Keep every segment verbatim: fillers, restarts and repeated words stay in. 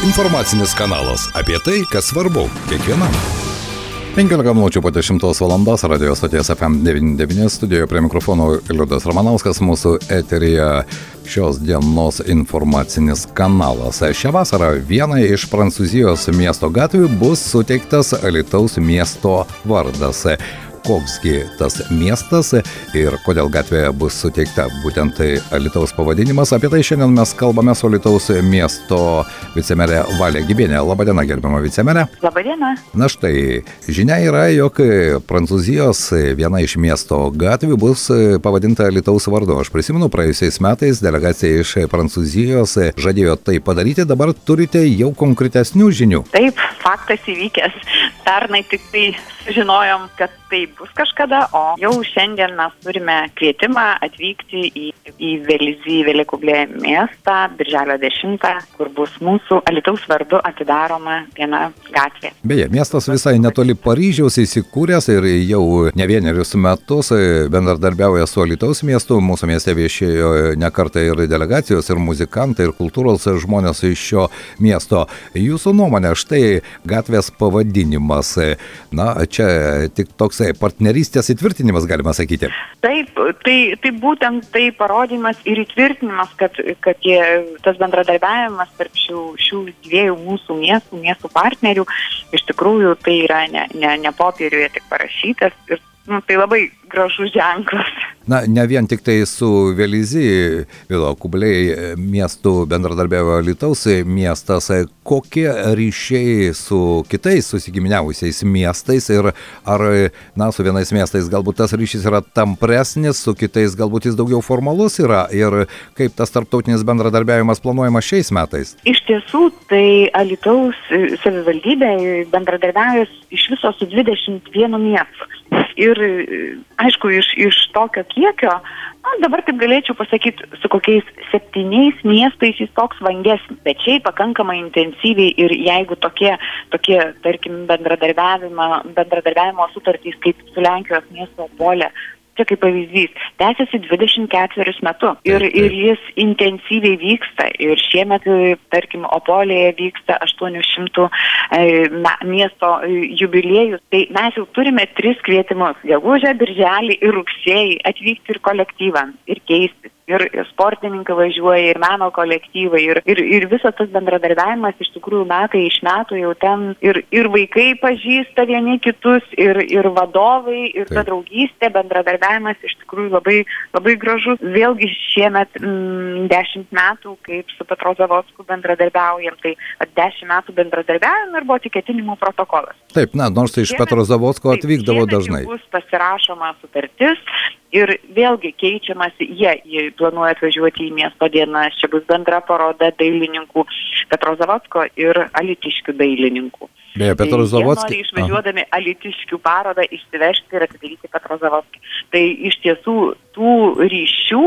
Informacinis kanalas apie tai, kas svarbu kiekvienam. penkiolika minučių po dešimtos valandos radio stoties F M devyniasdešimt devyni studijoje prie mikrofono Liudas Ramanauskas, mūsų eteryje šios dienos informacinis kanalas. Šią vasarą vienai iš Prancūzijos miesto gatvių bus suteiktas Alytaus miesto vardas. Koksgi tas miestas ir kodėl gatvėje bus suteikta būtent Alytaus pavadinimas. Apie tai šiandien mes kalbame su Alytaus miesto vicemerė Valė Gibienė. Labadiena, gerbiama vicemerė. Labadiena. Na štai, žinia yra, jog Prancūzijos viena iš miesto gatvių bus pavadinta Alytaus vardu. Aš prisimenu, praėjusiais metais delegacija iš Prancūzijos žadėjo tai padaryti, dabar turite jau konkretesnių žinių. Taip, faktas įvykęs. Pernai tik tai sužinojom, kad tai bus kažkada, o jau šiandien mes turime kvietimą atvykti į, į Velizį Velikublė miestą birželio dešimtą, kur bus mūsų Alytaus vardu atidaroma viena gatvė. Beje, miestas visai netoli Paryžiaus įsikūręs ir jau ne vienerius metus bendradarbiauja su Alytaus miestu. Mūsų mieste viešėjo ne kartą ir delegacijos, ir muzikantai, ir kultūros žmonės iš šio miesto. Jūsų nuomonė, štai gatvės pavadinimas. Na, čia tik toks partnerystės įtvirtinimas, galima sakyti. Taip, tai, tai būtent tai parodymas ir įtvirtinimas, kad, kad jie, tas bendradarbiavimas tarp šių, šių dviejų mūsų miestų, miestų partnerių, iš tikrųjų tai yra ne, ne, ne popieriuje tik parašytas ir nu, tai labai gražus ženklas. Na, ne vien tik tai su Velizį Velikublė miestu bendradarbiavo Alytaus miestas. Kokie ryšiai su kitais susigiminiavusiais miestais ir ar, na, su vienais miestais galbūt tas ryšys yra tampresnis, su kitais galbūt jis daugiau formalus yra ir kaip tas tarptautinis bendradarbiavimas planuojamas šiais metais? Iš tiesų, tai Alytaus savivaldybė bendradarbiauja iš viso su dvidešimt vienu miestu. Ir, aišku, iš, iš tokio kiekio, na, dabar taip galėčiau pasakyti, su kokiais septyniais miestais jis toks vangesnis, bet šiaip pakankamai intensyviai ir jeigu tokie, tokie tarkim, bendradarbiavimo, bendradarbiavimo sutartys kaip su Lenkijos miesto Opole, čia kaip pavyzdys, tęsiasi dvidešimt ketverius metus ir, ir jis intensyviai vyksta ir šiemet, tarkim, Opolėje vyksta aštuonių šimtų e, miesto jubiliejus. Tai mes jau turime tris kvietimus - gegužę, birželį ir rugsėjį atvykti ir kolektyvams, ir keistis. Ir, ir sportininkai važiuoja, ir meno kolektyvai, ir, ir, ir visas tas bendradarbiavimas iš tikrųjų metai iš metų jau ten ir, ir vaikai pažįsta vieni kitus, ir, ir vadovai, ir ta draugystė, bendradarbiavimas iš tikrųjų labai, labai gražus. Vėlgi šiemet mm, dešimt metų, kaip su Petru Zavocku bendradarbiaujam, tai dešimt metų bendradarbiavim ir buvo tik ketinimų protokolas. Taip, na, nors iš Petro Zavocko atvykdavo dažnai. Bus pasirašoma sutartis. Ir vėlgi keičiamasi, jie, jie planuoja atvažiuoti į miesto dienas, čia bus bendra paroda dailininkų Petro Zavocko ir alytiškių dailininkų. Beje, Petro Zavocki. Jie nori išvažiuodami alytiškių parodą išsivežti ir atidaryti Petro Zavocki. Tai iš tiesų tų ryšių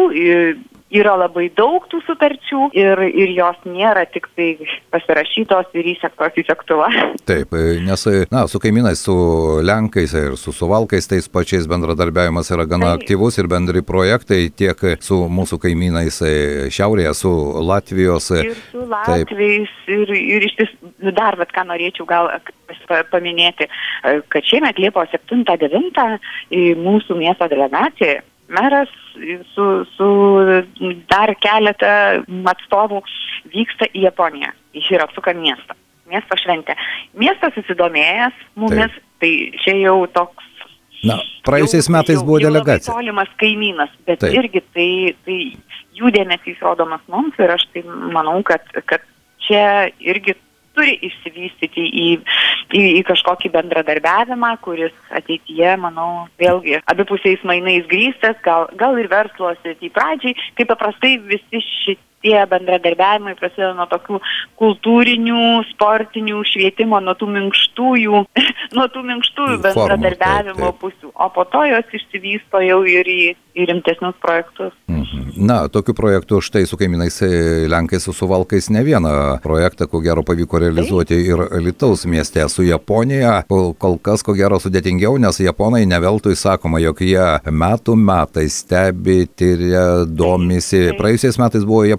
yra labai daug tų sutarčių ir, ir jos nėra tik tai pasirašytos ir įsektos į sektuvą. Taip, nes na, su kaimynais, su Lenkais ir su Suvalkais tais pačiais bendradarbiavimas yra gana Taip. aktyvus ir bendri projektai tiek su mūsų kaimynais šiaurėje, su Latvijos. Ir su Latvijais ir, ir iš ties dar, vat, ką norėčiau gal paminėti, kad šiemet Liepos septintą devintą mūsų miesto delegacija meras su, su dar keletą atstovų vyksta į Japoniją, į Hiratsuka miestą, miesto šventę. Miestas susidomėjęs mumis, Taip. tai čia jau toks... Na, praėjusiais metais jau, buvo jau delegacija. Jau labai tolimas kaimynas, bet Taip. irgi tai, tai jų dėmesys rodomas mums ir aš tai manau, kad, kad čia irgi turi išsivystyti į, į, į kažkokį bendradarbiavimą, kuris ateityje, manau, vėlgi abipusiais mainais grįstas, gal, gal ir verslo srity pradžiai, kaip paprastai visi šitie bendradarbiavimai prasideda nuo tokių kultūrinių, sportinių, švietimo, nuo tų minkštųjų, nuo tų minkštųjų bendradarbiavimo taip, taip. pusių, o po to jos išsivysto jau ir į, į rimtesnius projektus. Mhm. Na, tokių projektų štai su kaimynais Lenkais, su Suvalkais ne vieną projektą, ko gero pavyko realizuoti ir Alytaus mieste. Su Japonija kol, kol kas, ko gero, sudėtingiau, nes japonai ne veltui sakoma, jog jie metų metais stebi, tyria, domisi. Praėjusiais metais buvo Japonija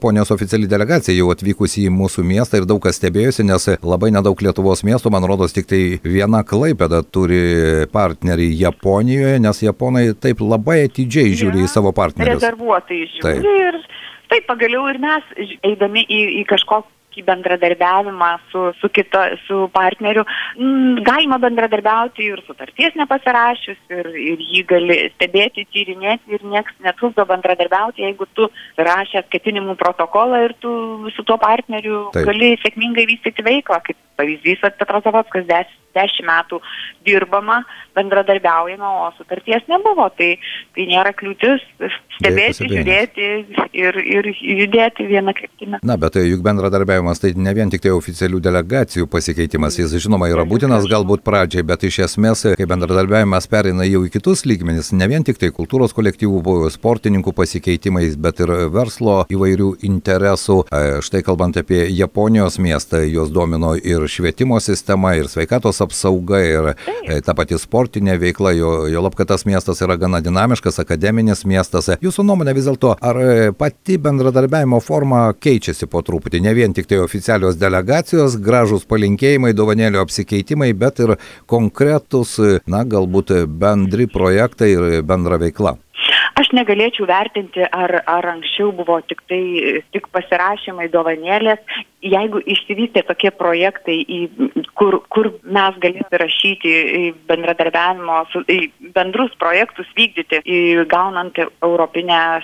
Japonijos oficiali delegacija jau atvykusi į mūsų miestą ir daug kas stebėjosi, nes labai nedaug Lietuvos miestų, man rodos, tik tai viena Klaipėda turi partnerį Japonijoje, nes japonai taip labai atidžiai žiūri ja, į savo partnerius. Rezervuotai žiūri taip. ir taip pagaliau ir mes eidami į, į kažkokį bendradarbiavimą su, su, kito, su partneriu, m, galima bendradarbiauti ir sutarties nepasirašius, ir, ir jį gali stebėti, tyrinėti ir nieks netrukdo bendradarbiauti, jeigu tu rašęs ketinimų protokolą ir tu su tuo partneriu taip. gali sėkmingai vystyti veiklą, kaip pavyzdys, kad Petrozavodskis des, dešimt metų dirbama, bendradarbiaujama, o sutarties nebuvo, tai, tai nėra kliūtis stebėti, žiūrėti ir, ir judėti vieną kryptimą. Na, bet juk bendradarbiavimas tai ne vien tik tai oficialių delegacijų pasikeitimas, jis žinoma yra būtinas galbūt pradžiai, bet iš esmės, kai bendradarbiavimas pereina jau į kitus lygmenis, ne vien tik tai kultūros kolektyvų, sportininkų pasikeitimais, bet ir verslo įvairių interesų. Štai kalbant apie Japonijos miestą, jos domino ir švietimo sistema, ir sveikatos apsauga, ir Taip. ta pati sportinė veikla, jo, jo lab, kad tas miestas yra gana dinamiškas, akademinis miestas. Jūsų nuomonė vis dėlto, ar pati bendradarbiavimo forma keičiasi po truputį, ne vien tik tai oficialios delegacijos, gražūs palinkėjimai, dovanėlių apsikeitimai, bet ir konkretus, na, galbūt bendri projektai ir bendra veikla? Aš negalėčiau vertinti, ar, ar anksčiau buvo tik tai tik pasirašymai, dovanėlės. Jeigu išsivystė tokie projektai, į, kur, kur mes galėtume rašyti bendradarbiavimo, su, bendrus projektus vykdyti, gaunant europinės,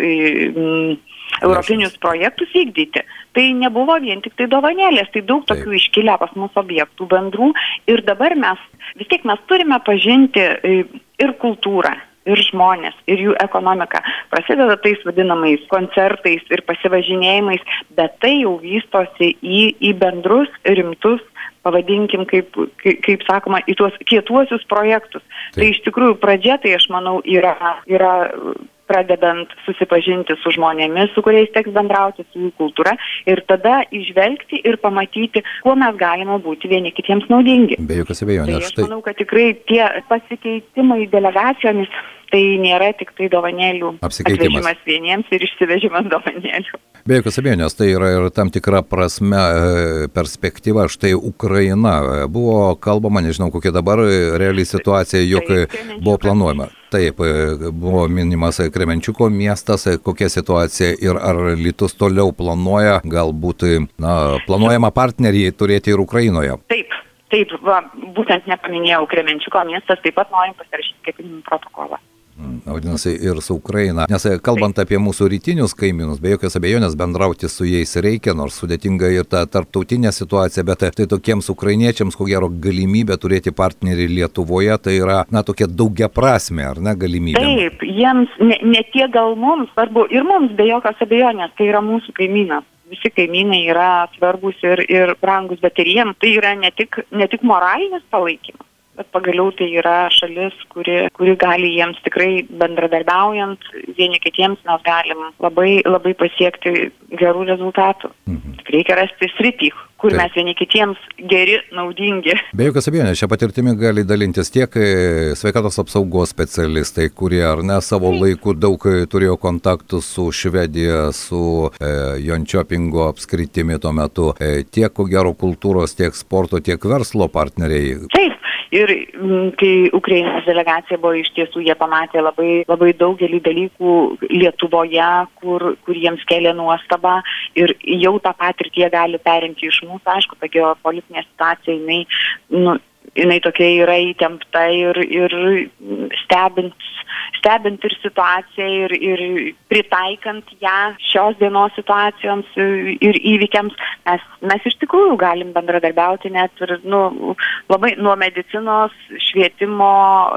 europinius projektus vykdyti, tai nebuvo vien tik tai dovanėlės, tai daug tokių Taip. iškilę pas mus objektų bendrų. Ir dabar mes, vis tiek mes turime pažinti ir kultūrą, ir žmonės, ir jų ekonomika. Prasideda tais vadinamais koncertais ir pasivažinėjimais, bet tai jau vystosi į, į bendrus, rimtus, pavadinkim, kaip, kaip, kaip sakoma, į tuos kietuosius projektus. Taip. Tai iš tikrųjų pradžia, tai aš manau, yra, yra pradedant susipažinti su žmonėmis, su kuriais teks bendrauti, su jų kultūra, ir tada išvelgti ir pamatyti, kuo mes galime būti vieni kitiems naudingi. Be jokios abejonės. Tai aš manau, kad tikrai tie pasikeitimai delegacijomis, tai nėra tik tai dovanėlių atvežimas vieniems ir išsivežimas dovanėlių. Be jokios abejonės, tai yra ir tam tikra prasme perspektyva. Štai Ukraina. Buvo kalbama, nežinau kokia dabar reali situacija, jog buvo planuojama. Taip, buvo minimas Kremenčiuko miestas, kokia situacija ir ar Alytus toliau planuoja, galbūt, na, planuojama partnerį turėti ir Ukrainoje? Taip, taip, va, būtent nepaminėjau Kremenčiuko miestas, taip pat norim pasirašyti ketinimų protokolą. Vadinasi, ir su Ukraina. Nes kalbant apie mūsų rytinius kaimynus, be jokios abejonės bendrauti su jais reikia, nors sudėtinga ir ta tarptautinė situacija, bet tai tokiems ukrainiečiams, ko gero, galimybė turėti partnerį Lietuvoje, tai yra, na, tokia daugiaprasmė, ar ne, galimybė? Taip, jiems ne, ne tiek gal mums svarbu, ir mums be jokios abejonės, tai yra mūsų kaimynas. Visi kaimynai yra svarbus ir, ir brangus, bet ir jiems tai yra ne tik, ne tik moralinis palaikymas, bet pagaliau tai yra šalis, kuri, kuri gali jiems tikrai bendradarbiaujant, vieni kitiems mes galim labai, labai pasiekti gerų rezultatų. Mhm. Reikia rasti sritį, kur Taip. mes vieni kitiems geri, naudingi. Be jokios abejonės, šią patirtimį gali dalintis tiek sveikatos apsaugos specialistai, kurie ar ne savo laiku daug turėjo kontaktų su Švedija, su e, Jončiopingo apskritimi tuo metu, e, tiek ko gero kultūros, tiek sporto, tiek verslo partneriai. Taip. Ir m, kai Ukrainos delegacija buvo, iš tiesų jie pamatė labai, labai daugelį dalykų Lietuvoje, kur, kur jiems kelia nuostabą, ir jau tą patirtį jie gali perimti iš mūsų. Aišku, ta geopolitinė situacija, jinai, nu, jinai tokia yra įtempta ir, ir stebint, stebint ir situaciją ir, ir pritaikant ją šios dienos situacijoms ir įvykiams, mes, mes iš tikrųjų galim bendradarbiauti net ir, nu, labai nuo medicinos, švietimo,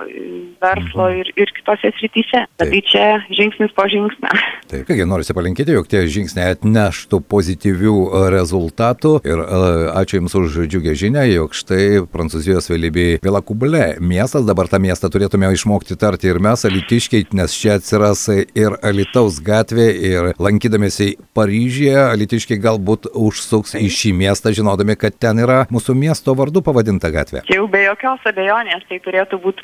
verslo ir, ir kitose srityse. Taip. Tai čia žingsnis po žingsnio. Taip, kągi norisi palinkėti, jog tie žingsniai atneštų pozityvių rezultatų ir ačiū Jums už džiugę žinią, jog štai Prancūzijos Batalijos Vėlybi Vilakuble miestas. Dabar tą miestą turėtume išmokti tarti ir mes, alytiškiai, nes čia atsiras ir Alytaus gatvė ir lankydamėsi Paryžiuje, alytiškiai galbūt užsuks į šį miestą, žinodami, kad ten yra mūsų miesto vardu pavadinta gatvė. Jau be jokios abejonės tai turėtų būti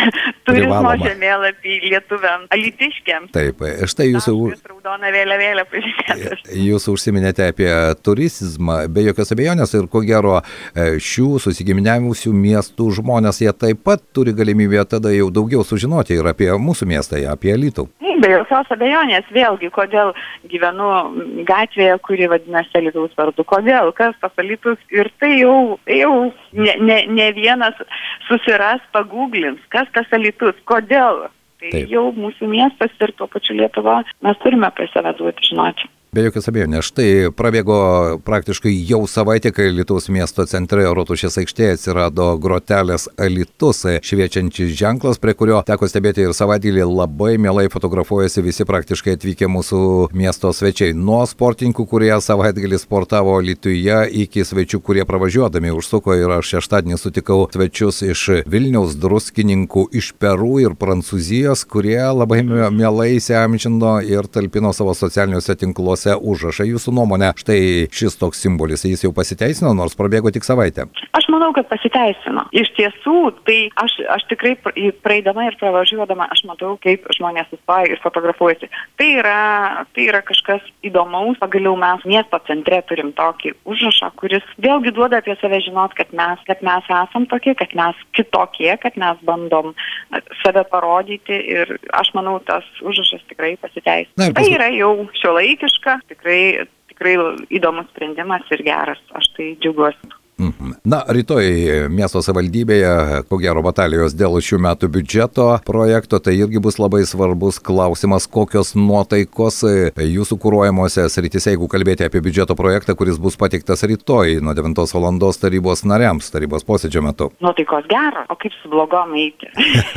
turizmo žemėlapį lietuviam, alytiškiam. Taip, štai jūsų... Raudona vėliavėlė pažymėtas. Jūs užsiminėte apie turizmą, be jokios abejonės, ir ko gero šių susigiminiavusių miestų žmonės, jie taip pat turi galimybę tada jau daugiau sužinoti ir apie mūsų miestą, apie Alytų. Be jokios abejonės, vėlgi, kodėl gyvenu gatvėje, kuri vadinasi Alytaus vardu, kodėl, kas tas Alytus, ir tai jau, tai jau ne, ne, ne vienas susiras, pagūglins, kas tas Alytus, kodėl. Tai Taip. Jau mūsų miestas ir tuo pačiu Lietuva mes turime apie save duoti žinoti. Be jokios abejonės, štai prabėgo praktiškai jau savaitė, kai Alytaus miesto centre Rotušės aikštėje atsirado grotelės Alytus, šviečiantis ženklas, prie kurio teko stebėti ir savaitgalį labai mielai fotografuojasi visi praktiškai atvykę mūsų miesto svečiai. Nuo sportininkų, kurie savaitgalį sportavo Alytuje, iki svečių, kurie pravažiuodami užsuko, ir aš šeštadienį sutikau svečius iš Vilniaus, Druskininkų, iš Peru ir Prancūzijos, kurie labai mielai įsiamžino ir talpino savo socialiniuose tinkluose užrašą. Jūsų nuomonė, štai šis toks simbolis, jis jau pasiteisino, nors prabėgo tik savaitę? Aš manau, kad pasiteisino. Iš tiesų, tai aš, aš tikrai praeidama ir pravažiuodama, aš matau, kaip žmonės sustoja ir fotografuojasi. Tai yra, tai yra kažkas įdomaus. Pagaliau mes miesto centre turim tokį užrašą, kuris vėlgi duoda apie save žinot, kad mes, kad mes esam tokie, kad mes kitokie, kad mes bandom save parodyti, ir aš manau, tas užrašas tikrai pasiteisino. Na, pas... Tai yra jau šiuolaikiška. Tikrai, tikrai įdomus sprendimas ir geras, aš tai džiaugiuosi. Na, rytoj miesto savivaldybėje, ko gero, batalijos dėl šių metų biudžeto projekto, tai irgi bus labai svarbus klausimas, kokios nuotaikos jūsų kuruojamuose srityse, jeigu kalbėti apie biudžeto projektą, kuris bus pateiktas rytoj nuo devintos valandos tarybos nariams, tarybos posėdžio metu. Nuotaikos geros, o kaip su blogom eiti?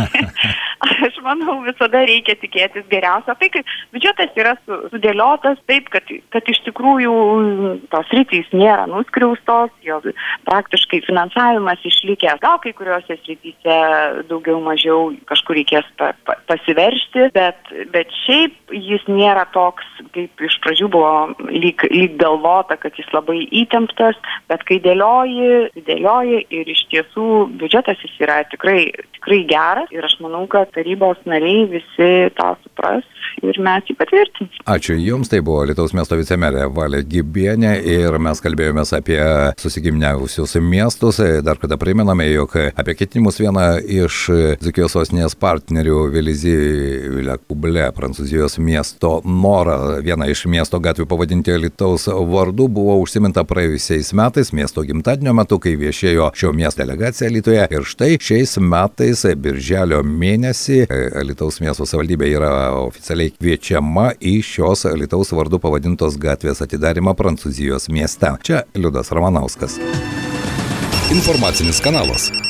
Aš manau, visada reikia tikėtis geriausio. Tai, kad biudžetas yra sudėliotas taip, kad, kad iš tikrųjų tos sritys nėra nuskriaustos, jos praktiškai finansavimas išlikęs. Gal kai kuriuose srityse daugiau mažiau kažkur reikės pa, pa, pasiveršti, bet, bet šiaip jis nėra toks, kaip iš pradžių buvo lyg, lyg galvota, kad jis labai įtemptas, bet kai dėlioji, dėlioji ir iš tiesų biudžetas jis yra tikrai, tikrai geras, ir aš manau, kad tarybos nariai visi tą supras ir mes jį patvirtinsim. Ačiū Jums, tai buvo Alytaus miesto vicemerė Valė Gibienė ir mes kalbėjomės apie susigiminiavusius miestus. Dar kada primename, jog apie ketinimus vieną iš Dzūkijos sostinės partnerių Vėlybi Vilakuble, Prancūzijos miesto norą vieną iš miesto gatvių pavadinti Alytaus vardu buvo užsiminta praėjusiais metais miesto gimtadienio metu, kai viešėjo šio miesto delegacija Alytuje. Ir štai šiais metais, birželio mėnesį, Alytaus miesto savivaldybė yra oficialiai kviečiama į šios Alytaus vardu pavadintos gatvės atidarymą Prancūzijos mieste. Čia Liudas Ramanauskas. Informacinis kanalas.